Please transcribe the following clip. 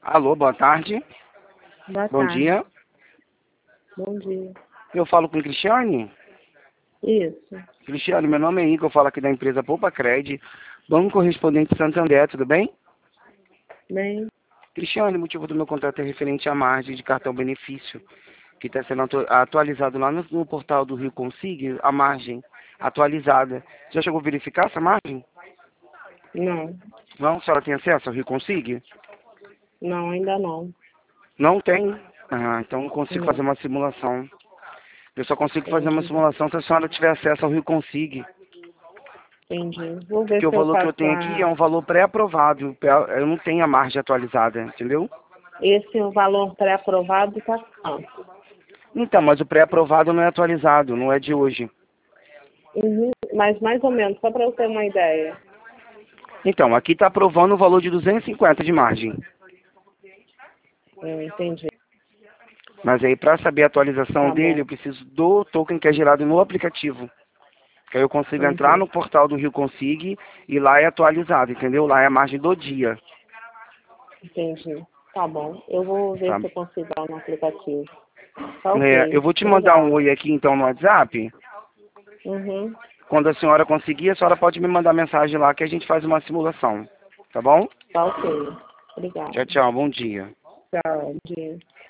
Alô, boa tarde. Boa Bom tarde. dia. Bom dia. Eu falo com Cristiane? Isso. Cristiane, meu nome é Igor, eu falo aqui da empresa Poupa Cred, Banco Correspondente Santander, tudo bem? Bem, Cristiane, o motivo do meu contato é referente à margem de cartão benefício, que está sendo atualizado lá no portal do Rio Consig, a margem atualizada. Já chegou a verificar essa margem? não. Não? A senhora tem acesso ao Rio Consig? Não, ainda não. Não tem? Ah, então não consigo Não. fazer uma simulação. Eu só consigo fazer uma Entendi. simulação se a senhora tiver acesso ao Rio Consig. Entendi. Vou ver Porque o se eu valor que eu faço tenho aqui é um valor pré-aprovado. Eu não tenho a margem atualizada, entendeu? esse o valor pré-aprovado está quanto? Então, mas o pré-aprovado não é atualizado, não é de hoje. Uhum. Mas mais ou menos, só para eu ter uma ideia. Então, aqui está aprovando o valor de 250 de margem. Entendi. Mas aí, para saber a atualização Tá dele, bom. eu preciso do token que é gerado no aplicativo. Que aí eu consigo entrar Uhum. no portal do Rio Consig e lá é atualizado, entendeu? Lá é a margem do dia. Entendi. Tá bom. Eu vou ver Tá? se eu consigo dar no aplicativo. Tá Eu ok. vou te mandar um Obrigada. oi aqui então no WhatsApp. Uhum. Quando a senhora conseguir, a senhora pode me mandar mensagem lá que a gente faz uma simulação. Tá bom? Tá ok. Tchau, Obrigada. tchau. Bom dia. Tchau. Bom dia.